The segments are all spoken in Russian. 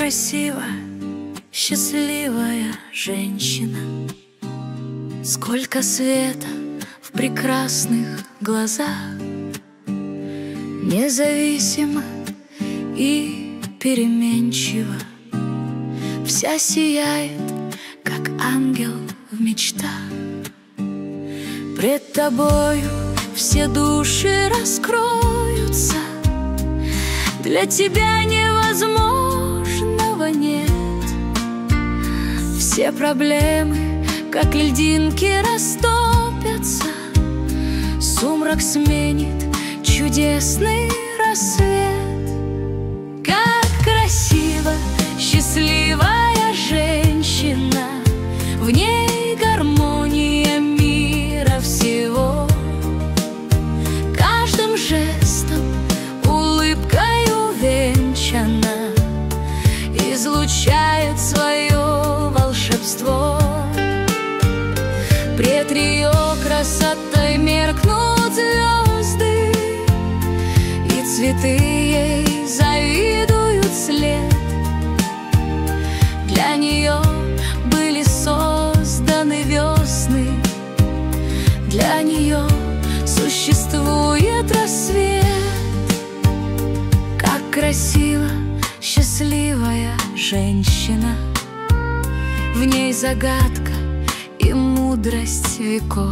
красива, счастливая женщина. Сколько света в прекрасных глазах, независимо и переменчива. Вся сияет, как ангел в мечтах. Пред тобою все души раскроются. Для тебя невозможного нет. Все проблемы, как льдинки, растопятся. Сумрак сменит чудесный рассвет. Как красиво, счастливая женщина, в ней гармония мира всего. Каждым жестом, улыбкой увенчана, излучает свое волшебство. Пред ее красотой меркнут звезды, и цветы ей завидуют след. Для нее были созданы весны, для нее существует рассвет. Как красиво, счастливая женщина, в ней загадка и мудрость веков.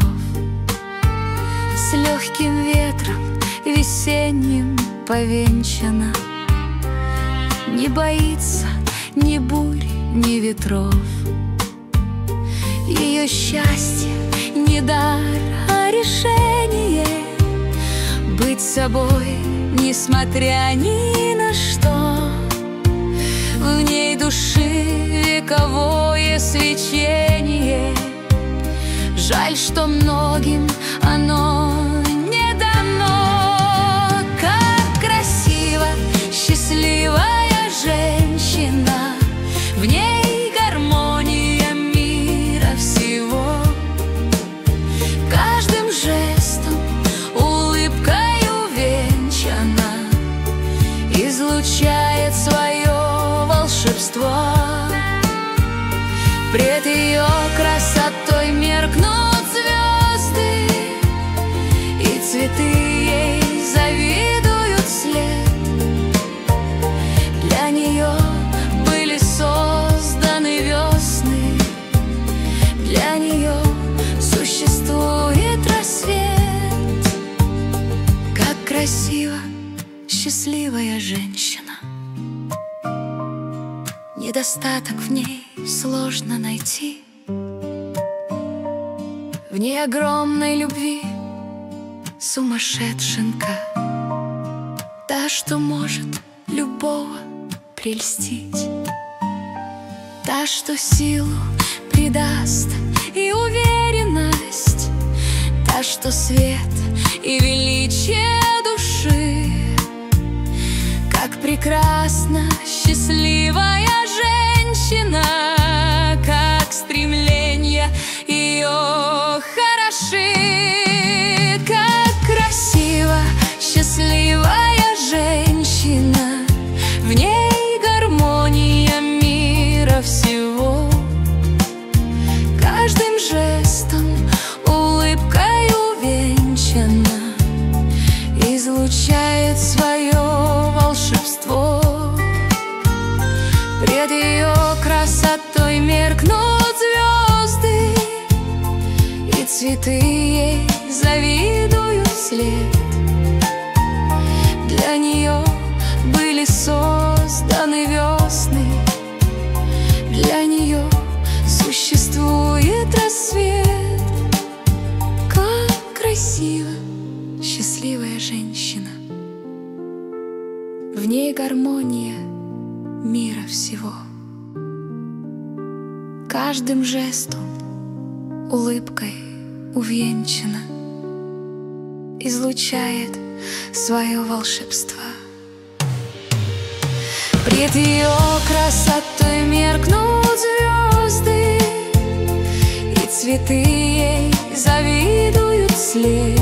С легким ветром весенним повенчана, не боится ни бурь, ни ветров. Ее счастье не дар, а решение быть собой, несмотря ни на что. В ней души вековое свечение. Жаль, что многим оно не дано. Как красиво, счастливая женщина, в ней гармония мира всего. Каждым жестом, улыбкой увенчана, излучает свое волшебство. Пред ее красотой меркнут звезды, и цветы ей завидуют след. Для нее были созданы весны, для нее существует рассвет. Как красиво, счастливая женщина, недостаток в ней сложно найти. В ней огромной любви сумасшедшенка, та, что может любого прельстить, та, что силу придаст и уверенность, та, что свет и величие души. Как прекрасна, счастливая женщина, как стремления ее хороши. Как красиво, счастливая женщина, в ней гармония мира всего. Каждым жестом, улыбкой увенчана, излучает свое волшебство. Пред ее красотой меркнут звезды, и цветы ей завидуют след. Для нее были созданы весны, для нее существует рассвет. Как красиво, счастливая женщина, в ней гармония мира всего. Каждым жестом, улыбкой увенчана, излучает свое волшебство. Пред ее красотой меркнут звезды, и цветы ей завидуют след.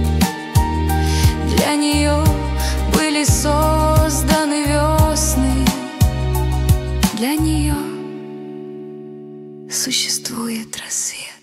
Для нее были созданы весны, нее существует рассвет.